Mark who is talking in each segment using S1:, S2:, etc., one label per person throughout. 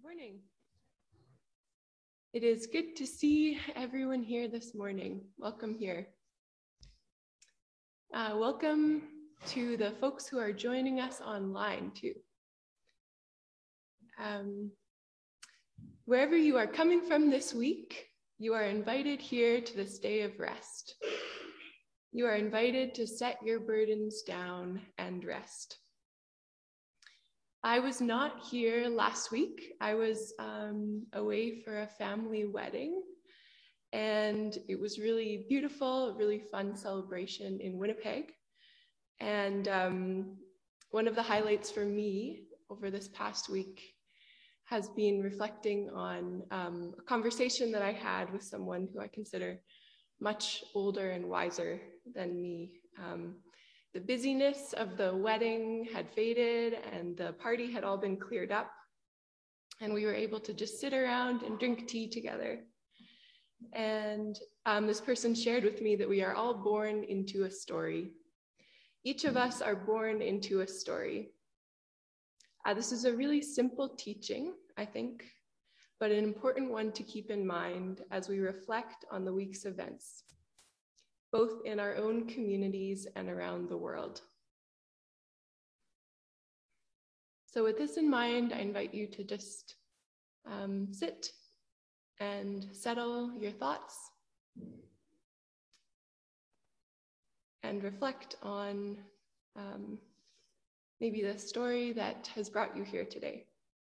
S1: Morning. It is good to see everyone here this morning. Welcome here. Welcome to the folks who are joining us online too. Wherever you are coming from this week, you are invited here to this day of rest. You are invited to set your burdens down and rest. I was not here last week. I was away for a family wedding, and it was really beautiful, a really fun celebration in Winnipeg. And one of the highlights for me over this past week has been reflecting on a conversation that I had with someone who I consider much older and wiser than me. The busyness of the wedding had faded and the party had all been cleared up. And we were able to just sit around and drink tea together. And this person shared with me that we are all born into a story. Each of us are born into a story. This is a really simple teaching, I think, but an important one to keep in mind as we reflect on the week's events, both in our own communities and around the world. So with this in mind, I invite you to just sit and settle your thoughts and reflect on maybe the story that has brought you here today.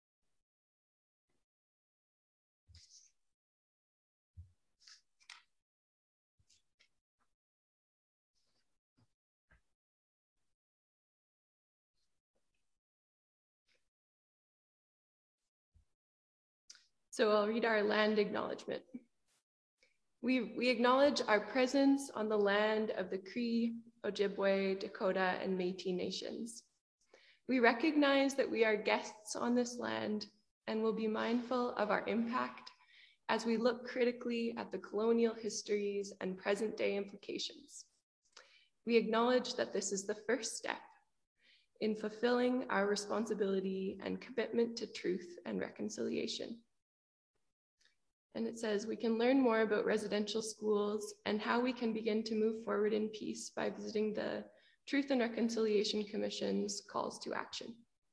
S1: So I'll read our land acknowledgement. We acknowledge our presence on the land of the Cree, Ojibwe, Dakota, and Métis nations. We recognize that we are guests on this land and will be mindful of our impact as we look critically at the colonial histories and present day implications. We acknowledge that this is the first step in fulfilling our responsibility and commitment to truth and reconciliation. And it says, we can learn more about residential schools and how we can begin to move forward in peace by visiting the Truth and Reconciliation Commission's calls to action.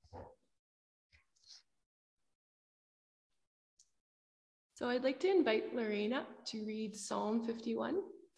S1: So I'd like to invite Lorraine up to read Psalm 51.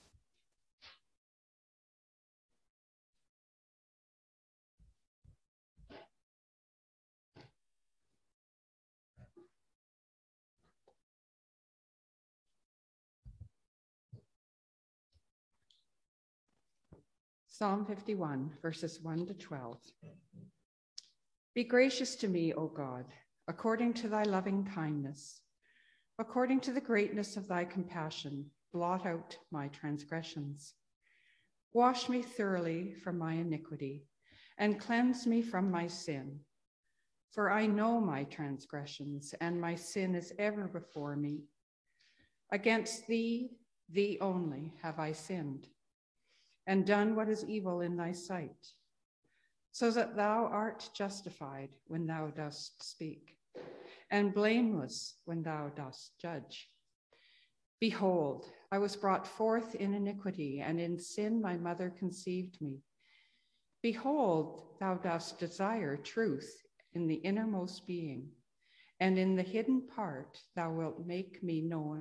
S2: Psalm 51, verses 1 to 12. Be gracious to me, O God, according to thy loving kindness. According to the greatness of thy compassion, blot out my transgressions. Wash me thoroughly from my iniquity, and cleanse me from my sin. For I know my transgressions, and my sin is ever before me. Against thee, thee only, have I sinned, and done what is evil in thy sight, so that thou art justified when thou dost speak, and blameless when thou dost judge. Behold, I was brought forth in iniquity, and in sin my mother conceived me. Behold, thou dost desire truth in the innermost being, and in the hidden part thou wilt make me know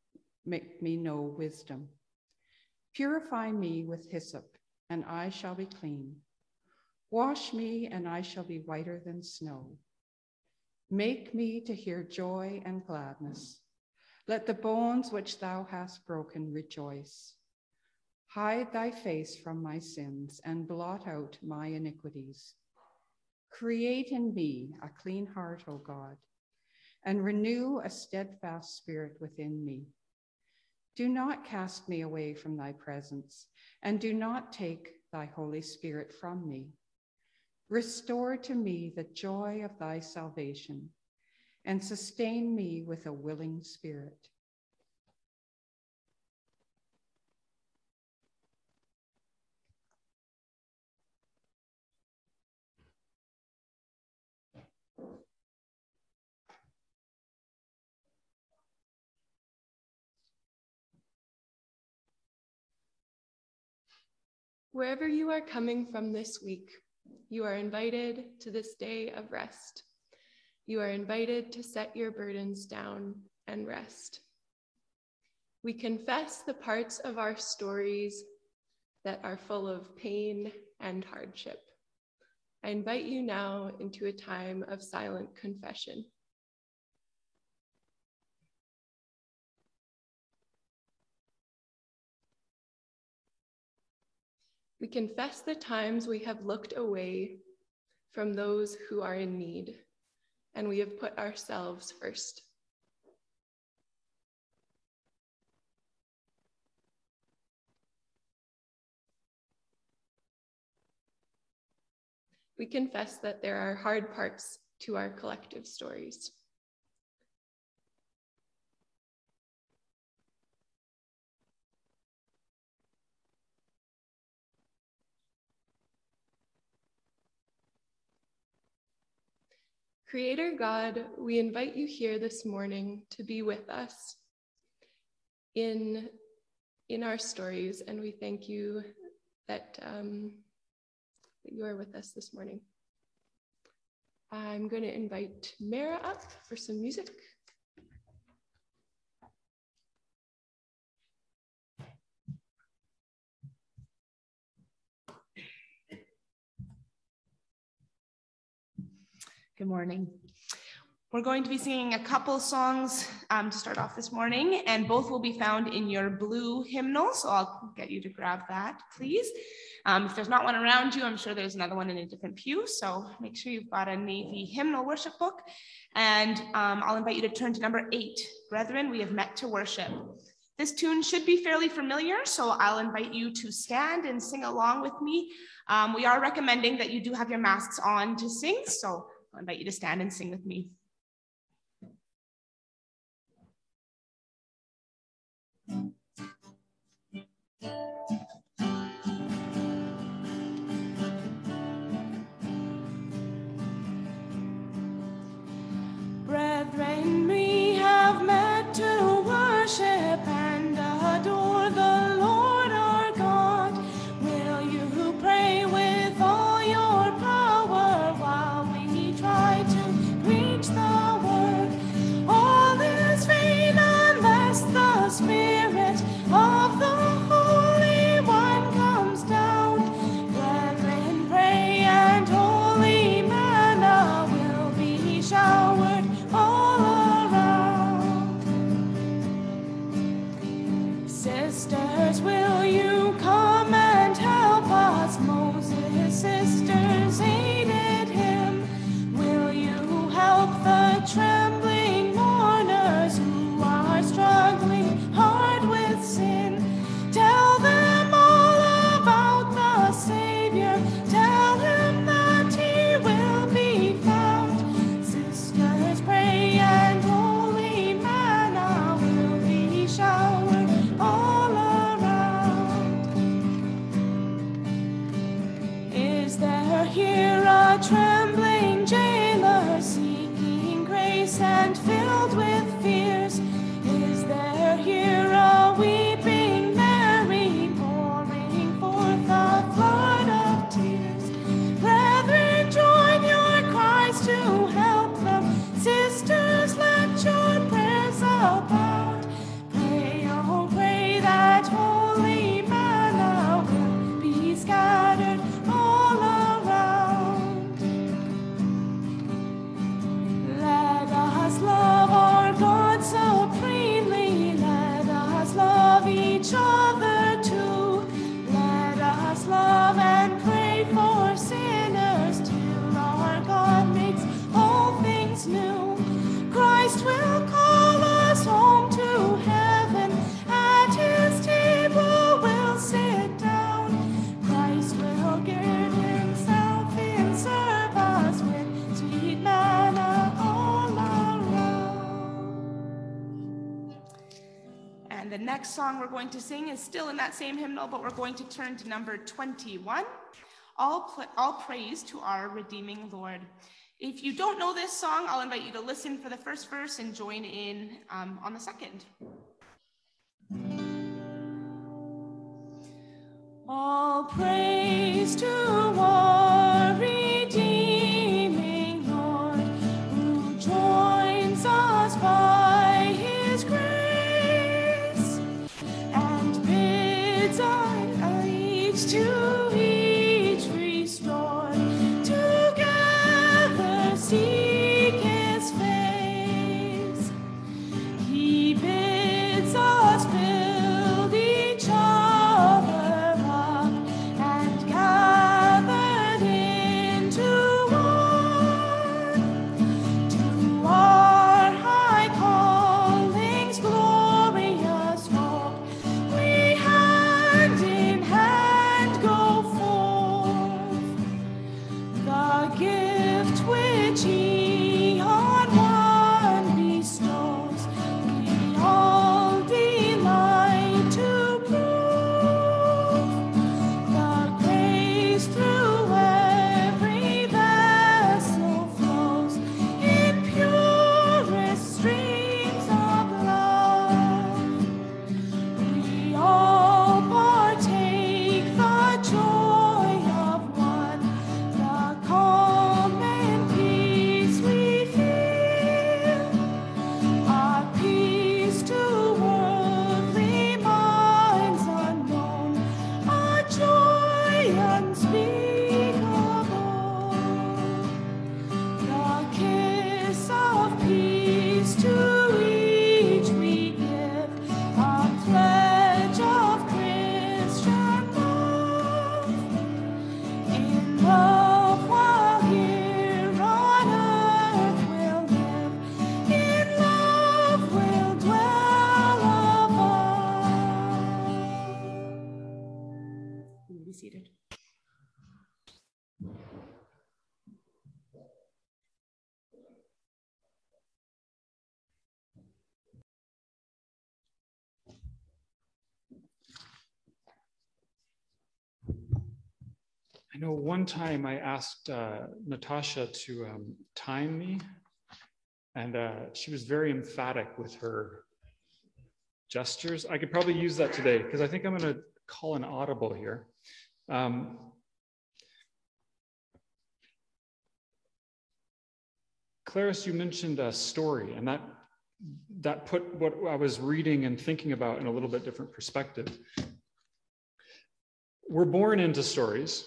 S2: wisdom. Purify me with hyssop, and I shall be clean. Wash me, and I shall be whiter than snow. Make me to hear joy and gladness. Let the bones which thou hast broken rejoice. Hide thy face from my sins, and blot out my iniquities. Create in me a clean heart, O God, and renew a steadfast spirit within me. Do not cast me away from thy presence, and do not take thy Holy Spirit from me. Restore to me the joy of thy salvation, and sustain me with a willing spirit.
S1: Wherever you are coming from this week, you are invited to this day of rest. You are invited to set your burdens down and rest. We confess the parts of our stories that are full of pain and hardship. I invite you now into a time of silent confession. We confess the times we have looked away from those who are in need, and we have put ourselves first. We confess that there are hard parts to our collective stories. Creator God, we invite you here this morning to be with us in our stories, and we thank you that you are with us this morning. I'm going to invite Mara up for some music.
S3: Good morning. We're going to be singing a couple songs to start off this morning, and both will be found in your blue hymnal, so I'll get you to grab that, please. If there's not one around you, I'm sure there's another one in a different pew, so make sure you've got a navy hymnal worship book, and I'll invite you to turn to number 8, Brethren, We Have Met to Worship. This tune should be fairly familiar, so I'll invite you to stand and sing along with me. We are recommending that you do have your masks on to sing, so I'll invite you to stand and sing with me. Brethren, we have met to worship and adore the Lord our God. Will you pray with all your power while we try to preach the word? All is vain unless the Spirit of the Holy One comes down. Brethren, pray and holy manna will be showered all around. Sisters, will you come and help us? Moses' sisters aided him. Will you help the trembling mourners who are struggling hard with sin? Tell them all about the Savior. Tell him that he will be found. Sisters, pray and holy manna will be showered all around. Is there here a trembling jailer seeking grace and filled with fears? Is there here a weeping Mary pouring forth a flood of tears? Brethren, join your cries to help them. Sisters, let your prayers abound. Pray, oh pray that holy manna will be scattered all around. Let us love our God supremely. Let us love each other too. Let us love and pray for sinners till our God makes all things new. Christ will call us home to heaven. At his table we'll sit down. Christ will gird himself in service with sweet manna all around. And the next song we're going to sing is still in that same hymnal, but we're going to turn to number 21, All Praise to Our Redeeming Lord. If you don't know this song, I'll invite you to listen for the first verse and join in on the second. All praise to our redeeming Lord, who joins us by his grace and bids our each to each restore, together seek his face. He bids us build each other up and gathered into one, to our high calling's glorious hope. We hand in hand go forth, the gift which he on one bestows, we all delight to prove. The grace through every vessel flows in purest streams of love. We all partake the joy of one, the calm and peace we feel, a peace to worldly minds unknown, a joy unspeakable, the kiss of peace to each we give, a pledge of Christian love. In love while here on earth we'll live, in love we'll dwell above. You may be seated.
S4: I know one time I asked Natasha to time me, and she was very emphatic with her gestures. I could probably use that today because I think I'm going to call an audible here. Clarice, you mentioned a story, and that put what I was reading and thinking about in a little bit different perspective. We're born into stories.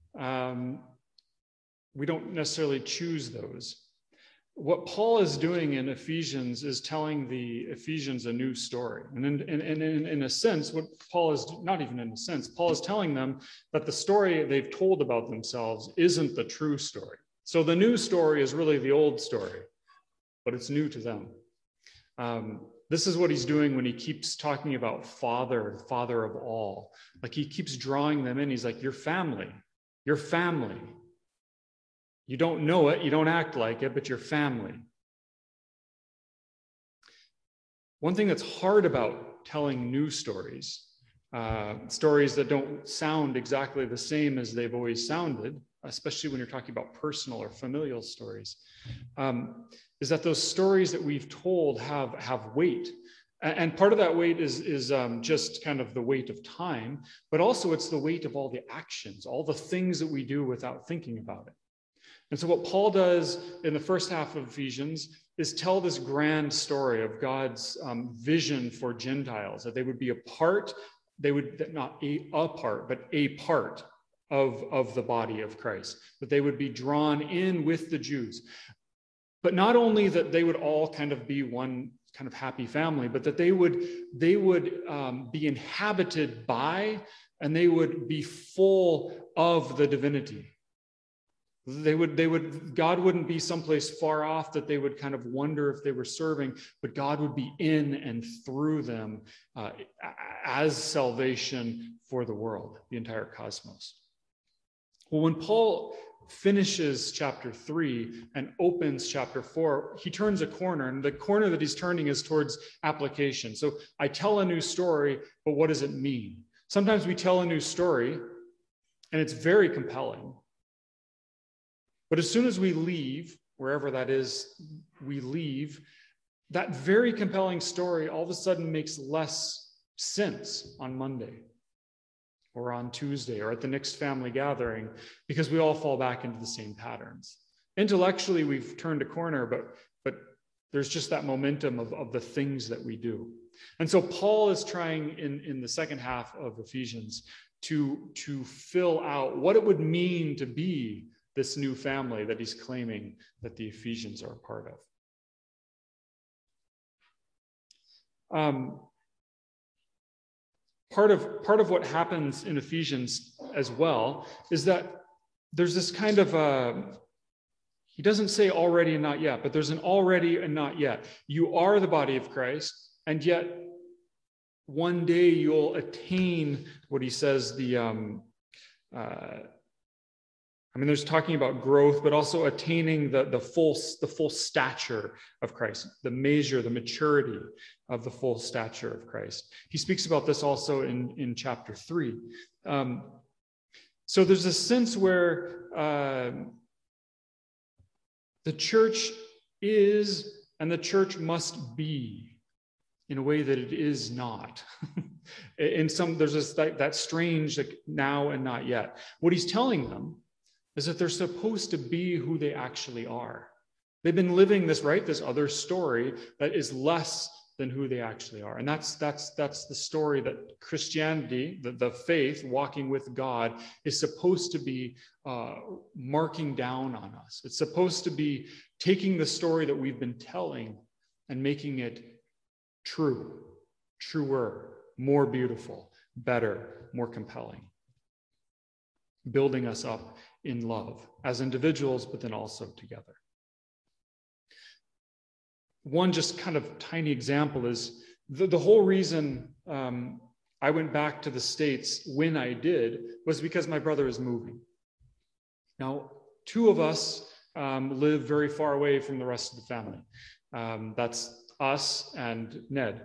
S4: We don't necessarily choose those. What Paul is doing in Ephesians is telling the Ephesians a new story. And in a sense, what Paul is, not even in a sense, Paul is telling them that the story they've told about themselves isn't the true story. So the new story is really the old story, but it's new to them. This is what he's doing when he keeps talking about Father of all. Like he keeps drawing them in. He's like, your family. Your family. You don't know it, you don't act like it, but you're family. One thing that's hard about telling new stories, stories that don't sound exactly the same as they've always sounded, especially when you're talking about personal or familial stories, is that those stories that we've told have weight. And part of that weight is just kind of the weight of time, but also it's the weight of all the actions, all the things that we do without thinking about it. And so what Paul does in the first half of Ephesians is tell this grand story of God's vision for Gentiles, that they would be a part, they would not a part, but a part of the body of Christ, that they would be drawn in with the Jews. But not only that they would all kind of be one kind of happy family, but that they would be inhabited by, and they would be full of the divinity. God wouldn't be someplace far off that they would kind of wonder if they were serving, but God would be in and through them as salvation for the world, the entire cosmos. Well, when Paul finishes chapter 3 and opens chapter 4, he turns a corner, and the corner that he's turning is towards application. So I tell a new story, but what does it mean? Sometimes we tell a new story, and it's very compelling. But as soon as we leave, wherever that is, we leave, that very compelling story all of a sudden makes less sense on Monday or on Tuesday or at the next family gathering, because we all fall back into the same patterns. Intellectually, we've turned a corner, but there's just that momentum of the things that we do. And so Paul is trying in the second half of Ephesians to fill out what it would mean to be this new family that he's claiming that the Ephesians are a part of. Part of what happens in Ephesians as well is that there's this kind of he doesn't say already and not yet, but there's an already and not yet. You are the body of Christ, and yet one day you'll attain what he says there's talking about growth, but also attaining the full stature of Christ, the measure, the maturity of the full stature of Christ. He speaks about this also in chapter 3. So there's a sense where the church is and the church must be in a way that it is not. There's this that strange like now and not yet. What he's telling them is that they're supposed to be who they actually are. They've been living this other story that is less than who they actually are. And that's the story that Christianity, the faith, walking with God, is supposed to be marking down on us. It's supposed to be taking the story that we've been telling and making it true, truer, more beautiful, better, more compelling. Building us up in love as individuals, but then also together. One just kind of tiny example is the whole reason I went back to the States when I did was because my brother is moving. Now, two of us live very far away from the rest of the family. That's us and Ned.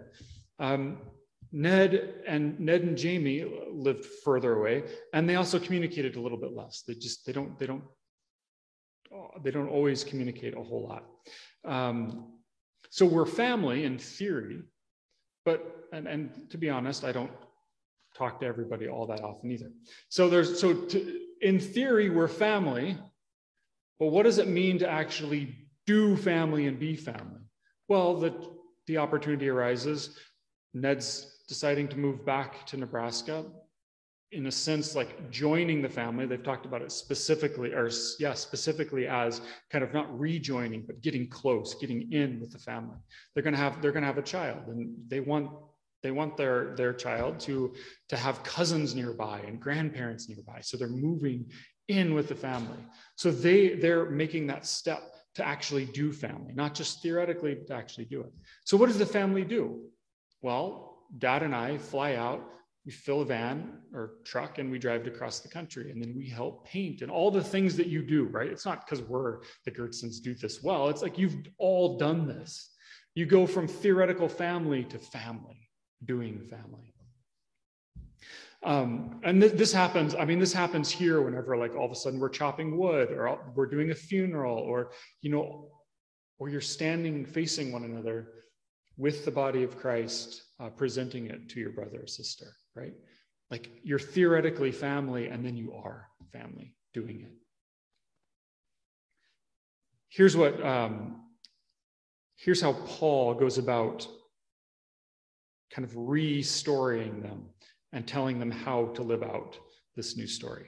S4: Ned and Jamie lived further away, and they also communicated a little bit less. They don't always communicate a whole lot. So we're family in theory, but and to be honest, I don't talk to everybody all that often either. In theory, we're family, but what does it mean to actually do family and be family? Well, the opportunity arises. Ned's deciding to move back to Nebraska, in a sense, like joining the family. They've talked about it specifically as kind of not rejoining, but getting close, getting in with the family. They're gonna have a child, and they want their child to have cousins nearby and grandparents nearby. So they're moving in with the family. So they're making that step to actually do family, not just theoretically, but to actually do it. So what does the family do? Well, Dad and I fly out, we fill a van or truck, and we drive across the country, and then we help paint and all the things that you do, right? It's not because the Gertsons do this well. It's like you've all done this. You go from theoretical family to family, doing family. And this happens. I mean, this happens here whenever, like, all of a sudden we're chopping wood, or we're doing a funeral, or you're standing facing one another with the body of Christ, presenting it to your brother or sister, right? Like, you're theoretically family, and then you are family doing it. Here's how Paul goes about kind of restoring them and telling them how to live out this new story.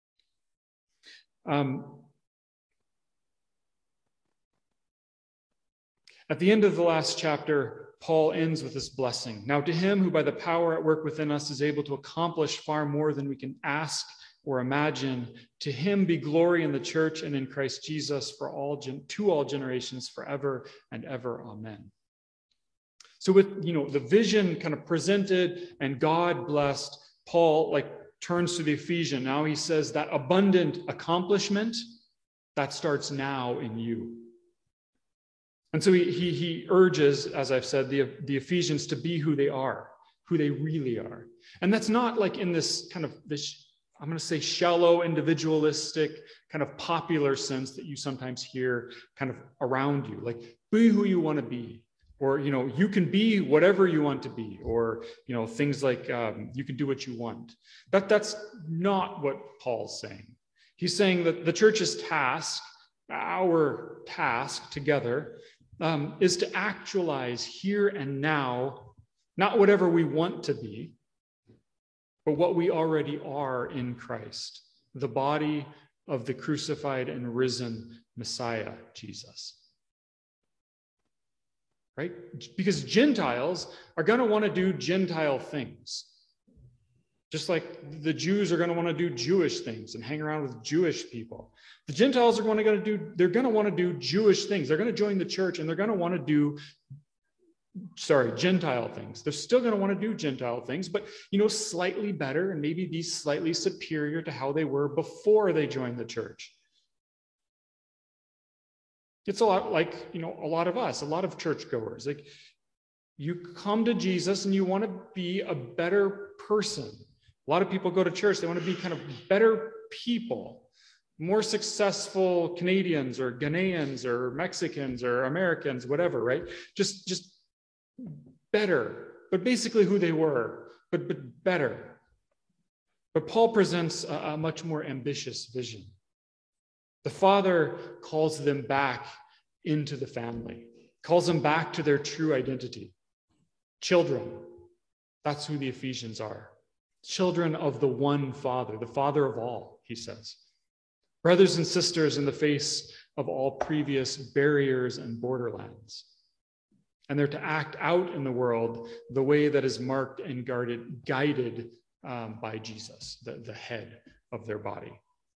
S4: At the end of the last chapter, Paul ends with this blessing. Now to him who by the power at work within us is able to accomplish far more than we can ask or imagine, to him be glory in the church and in Christ Jesus to all generations forever and ever. Amen. So with the vision kind of presented and God blessed, Paul turns to the Ephesians. Now he says that abundant accomplishment that starts now in you. And so he urges, as I've said, the Ephesians to be who they are, who they really are. And that's not like in this kind of I'm going to say shallow, individualistic, kind of popular sense that you sometimes hear kind of around you. Like, be who you want to be. Or, you can be whatever you want to be, or, things like you can do what you want. That's not what Paul's saying. He's saying that the church's task, our task together, is to actualize here and now, not whatever we want to be, but what we already are in Christ, the body of the crucified and risen Messiah, Jesus. Right? Because Gentiles are going to want to do Gentile things. Just like the Jews are going to want to do Jewish things and hang around with Jewish people. The Gentiles are going to want to do Jewish things. They're going to join the church and they're going to want to do, Gentile things. They're still going to want to do Gentile things, but, slightly better and maybe be slightly superior to how they were before they joined the church. It's a lot like, a lot of us, a lot of churchgoers. Like, you come to Jesus and you want to be a better person. A lot of people go to church, they want to be kind of better people, more successful Canadians or Ghanaians or Mexicans or Americans, whatever, right? Just better, but basically who they were, but better. But Paul presents a much more ambitious vision. The Father calls them back into the family, calls them back to their true identity. Children, that's who the Ephesians are. Children of the one Father, the Father of all, he says. Brothers and sisters in the face of all previous barriers and borderlands. And they're to act out in the world the way that is marked and guided by Jesus, the head of their body.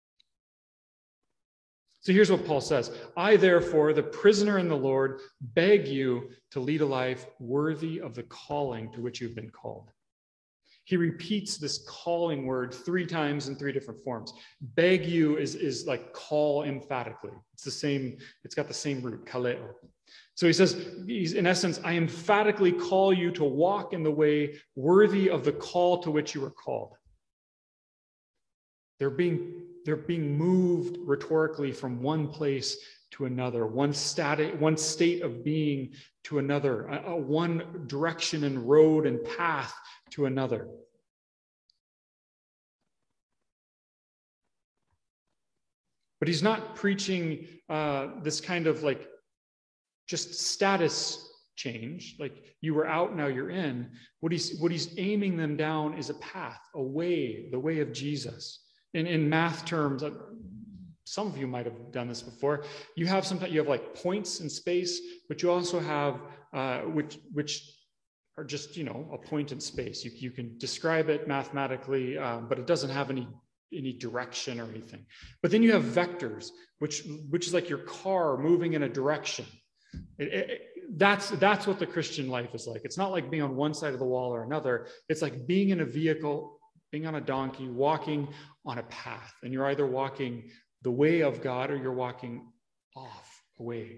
S4: So here's what Paul says. I, therefore, the prisoner in the Lord, beg you to lead a life worthy of the calling to which you've been called. He repeats this calling word 3 times in 3 different forms. Beg you is like call emphatically. It's got the same root, kaleo. So he says, in essence, I emphatically call you to walk in the way worthy of the call to which you were called. They're being moved rhetorically from one place to another, one state of being to another, one direction and road and path to another. But he's not preaching this kind of like just status change, like you were out, now you're in. What he's aiming them down is a path, a way, the way of Jesus. In math terms, some of you might have done this before. You have like points in space, but you also have which are just a point in space. You can describe it mathematically, but it doesn't have any direction or anything. But then you have vectors, which is like your car moving in a direction. That's what the Christian life is like. It's not like being on one side of the wall or another. It's like being in a vehicle, being on a donkey, walking on a path. And you're either walking the way of God or you're walking off, away.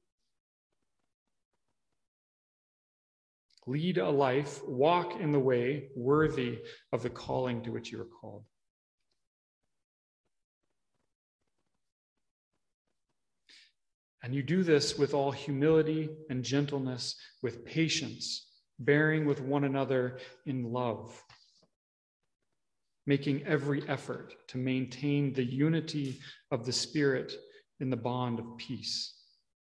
S4: Lead a life, walk in the way worthy of the calling to which you are called. And you do this with all humility and gentleness, with patience, bearing with one another in love, making every effort to maintain the unity of the Spirit in the bond of peace.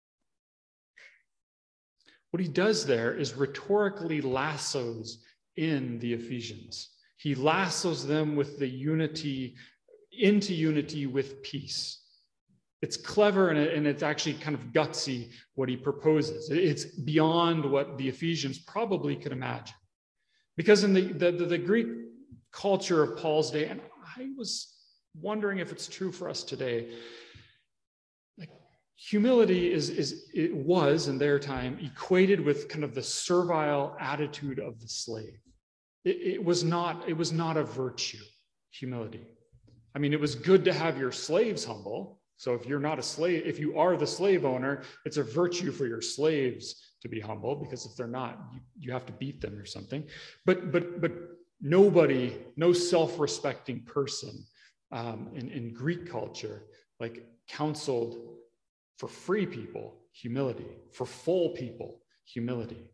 S4: What he does there is rhetorically lassos in the Ephesians. He lassos them with the unity, into unity with peace. It's clever and it's actually kind of gutsy what he proposes. It's beyond what the Ephesians probably could imagine. Because in the Greek culture of Paul's day, and I was wondering if it's true for us today, like humility it was in their time equated with kind of the servile attitude of the slave. It was not a virtue, humility. I mean, it was good to have your slaves humble. So if you're not a slave, if you are the slave owner, it's a virtue for your slaves to be humble, because if they're not, you have to beat them or something. But nobody, no self-respecting person in Greek culture, like counseled for free people, humility, for full people, humility.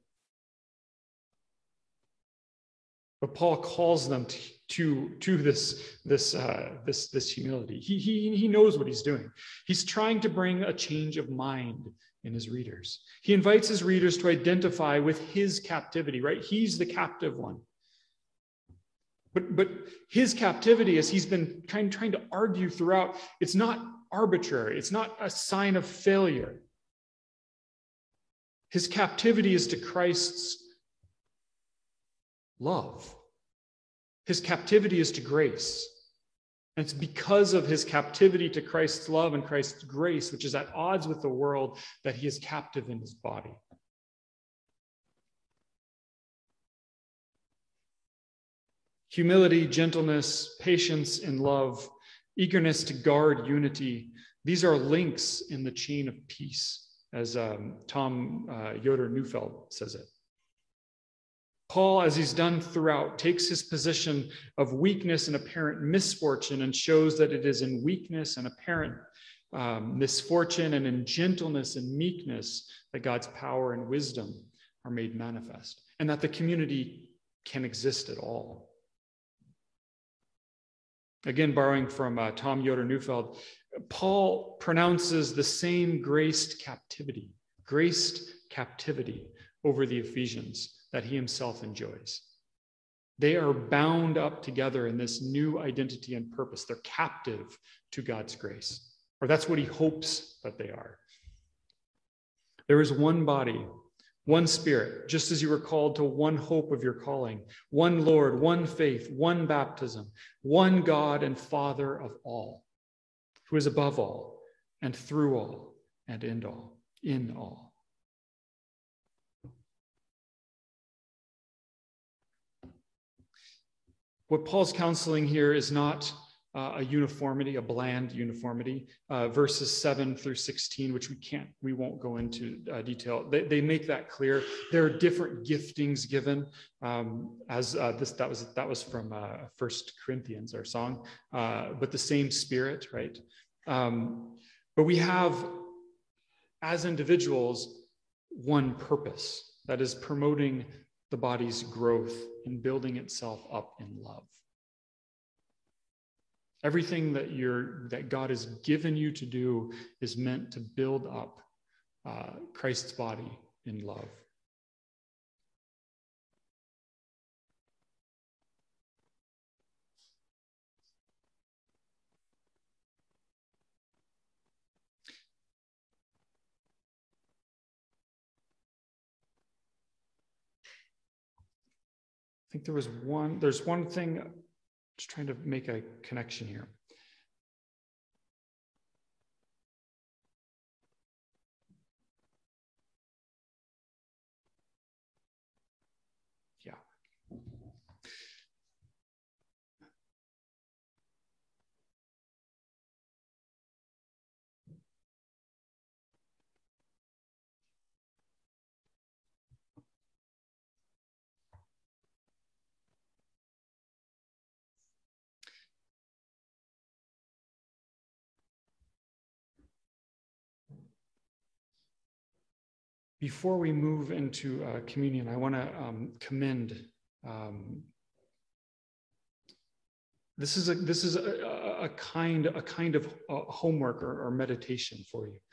S4: But Paul calls them to this humility. He knows what he's doing. He's trying to bring a change of mind in his readers. He invites his readers to identify with his captivity, right? He's the captive one. But his captivity, as he's been trying to argue throughout, it's not arbitrary. It's not a sign of failure. His captivity is to Christ's love. His captivity is to grace. And it's because of his captivity to Christ's love and Christ's grace, which is at odds with the world, that he is captive in his body. Humility, gentleness, patience in love, eagerness to guard unity, these are links in the chain of peace, as Tom Yoder Neufeld says it. Paul, as he's done throughout, takes his position of weakness and apparent misfortune and shows that it is in weakness and apparent misfortune and in gentleness and meekness that God's power and wisdom are made manifest, and that the community can exist at all. Again, borrowing from Tom Yoder Neufeld, Paul pronounces the same graced captivity over the Ephesians that he himself enjoys. They are bound up together in this new identity and purpose. They're captive to God's grace, or that's what he hopes that they are. There is one body, one Spirit, just as you were called to one hope of your calling, one Lord, one faith, one baptism, one God and Father of all, who is above all and through all and in all. What Paul's counseling here is not a uniformity, a bland uniformity. Verses 7 through 16, which we won't go into detail. They make that clear. There are different giftings given, that was from 1 Corinthians, our song, but the same Spirit, right? But we have, as individuals, one purpose, that is promoting the body's growth and building itself up in love. Everything that God has given you to do is meant to build up Christ's body in love. I think there's one thing, just trying to make a connection here. Yeah. Before we move into communion, I want to commend. This is a kind of homework or meditation for you.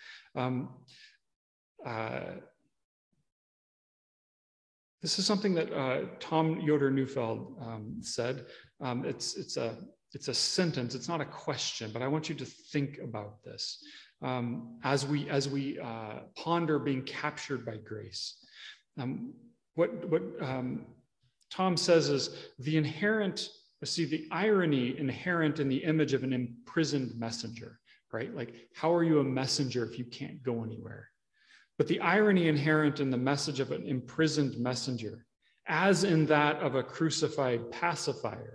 S4: This is something that Tom Yoder Neufeld said. It's a sentence. It's not a question, but I want you to think about this. As we ponder being captured by grace. What Tom says is the irony inherent in the image of an imprisoned messenger, right? Like, how are you a messenger if you can't go anywhere? But the irony inherent in the message of an imprisoned messenger, as in that of a crucified pacifier,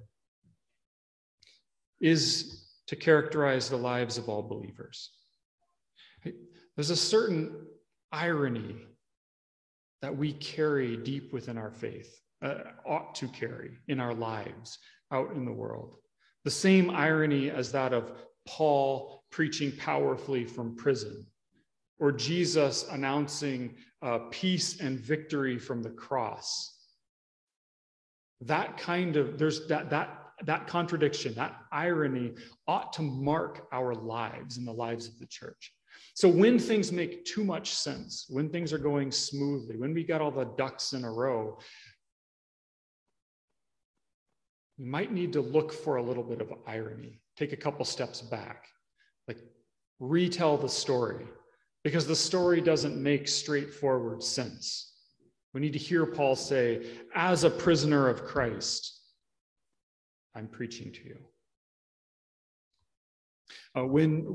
S4: is to characterize the lives of all believers. There's a certain irony that we carry deep within our faith, ought to carry in our lives out in the world. The same irony as that of Paul preaching powerfully from prison, or Jesus announcing peace and victory from the cross. That kind of, there's that contradiction, that irony ought to mark our lives and the lives of the church. So when things make too much sense, when things are going smoothly, when we got all the ducks in a row, we might need to look for a little bit of irony, take a couple steps back, like retell the story, because the story doesn't make straightforward sense. We need to hear Paul say, as a prisoner of Christ, I'm preaching to you. When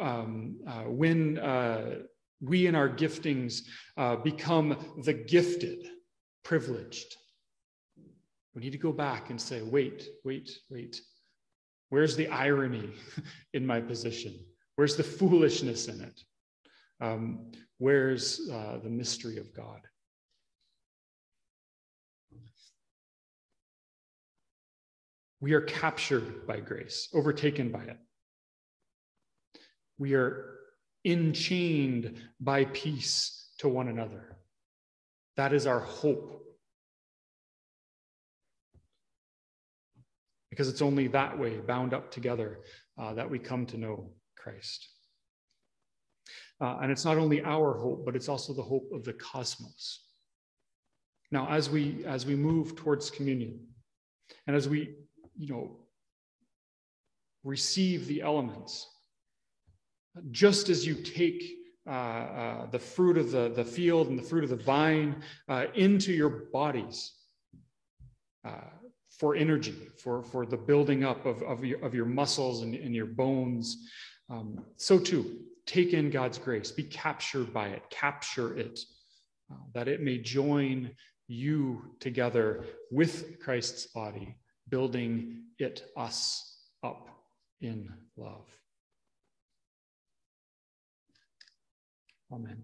S4: we in our giftings become the gifted, privileged, we need to go back and say, wait. Where's the irony in my position? Where's the foolishness in it? Where's the mystery of God? We are captured by grace, overtaken by it. We are enchained by peace to one another. That is our hope. Because it's only that way, bound up together, that we come to know Christ. And it's not only our hope, but it's also the hope of the cosmos. Now, as we move towards communion, and as we receive the elements, just as you take the fruit of the field and the fruit of the vine into your bodies for energy, for the building up of your muscles and your bones, so too, take in God's grace, be captured by it, capture it, that it may join you together with Christ's body, building us up in love. Amen.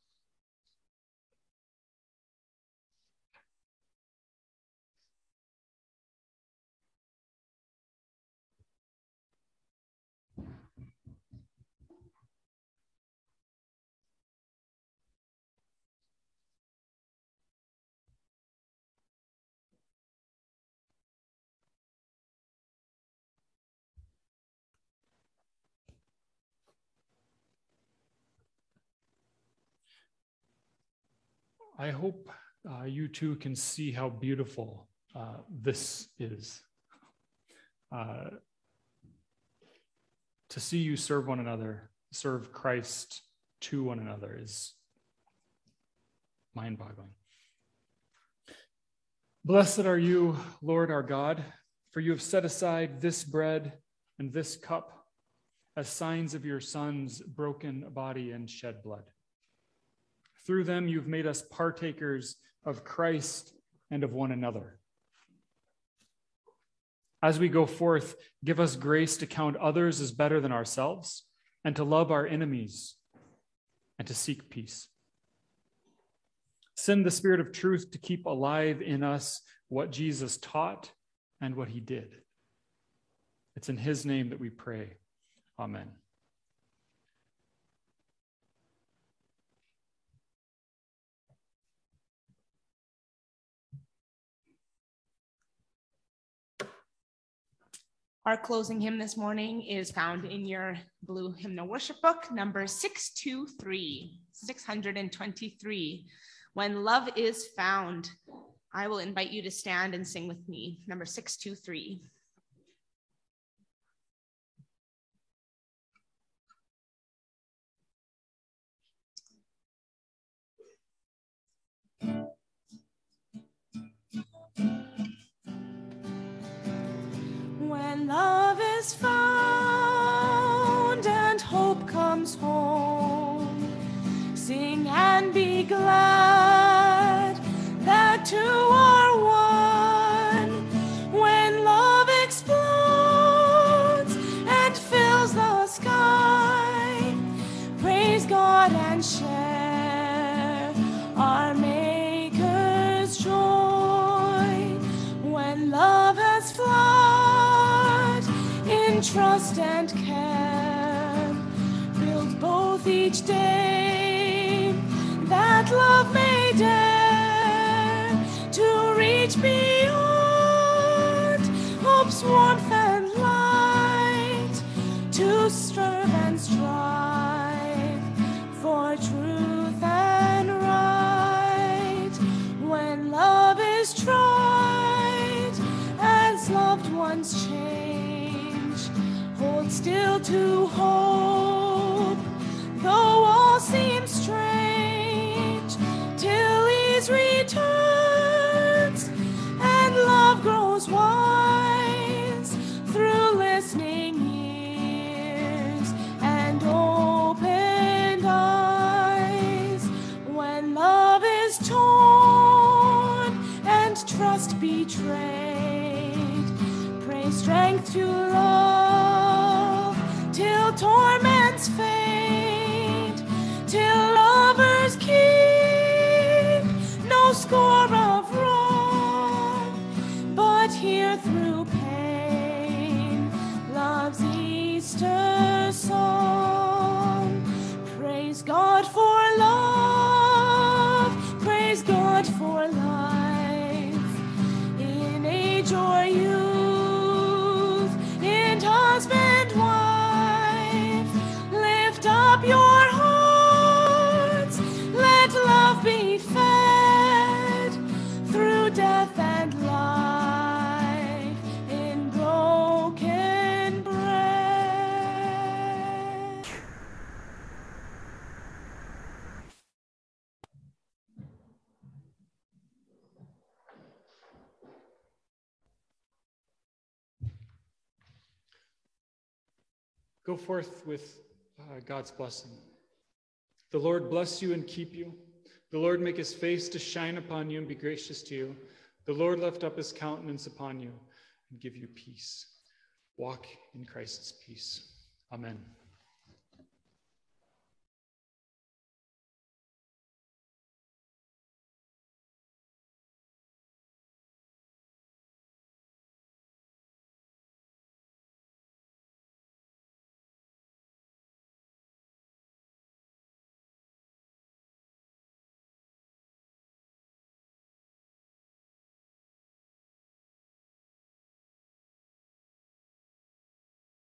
S4: I hope you too can see how beautiful this is. To see you serve one another, serve Christ to one another is mind-boggling. Blessed are you, Lord our God, for you have set aside this bread and this cup as signs of your Son's broken body and shed blood. Through them, you've made us partakers of Christ and of one another. As we go forth, give us grace to count others as better than ourselves and to love our enemies and to seek peace. Send the Spirit of truth to keep alive in us what Jesus taught and what he did. It's in his name that we pray. Amen.
S3: Our closing hymn this morning is found in your blue hymnal worship book, number 623. When Love is Found. I will invite you to stand and sing with me, number 623. When love is found and hope comes home, sing and be glad that two are one. When love explodes and fills the sky, praise God and share our Maker's joy. When love has flowed in trust and care, build both each day love may dare to reach beyond hope's warmth and light, to strive and strive for truth and right. When love is tried as loved ones change, hold still to hope, though all seems strange, till He's returns and love grows wise through listening ears and opened eyes. When love is torn and trust betrayed, pray strength to love till torments fade, till lovers keep no score of wrong, but hear through pain love's Easter song. Praise God for love, praise God for life, in age or youth, in husband, wife. Lift up your hearts, let love be fed through death and life in broken bread.
S4: Go forth with God's blessing. The Lord bless you and keep you. The Lord make his face to shine upon you and be gracious to you. The Lord lift up his countenance upon you and give you peace. Walk in Christ's peace. Amen.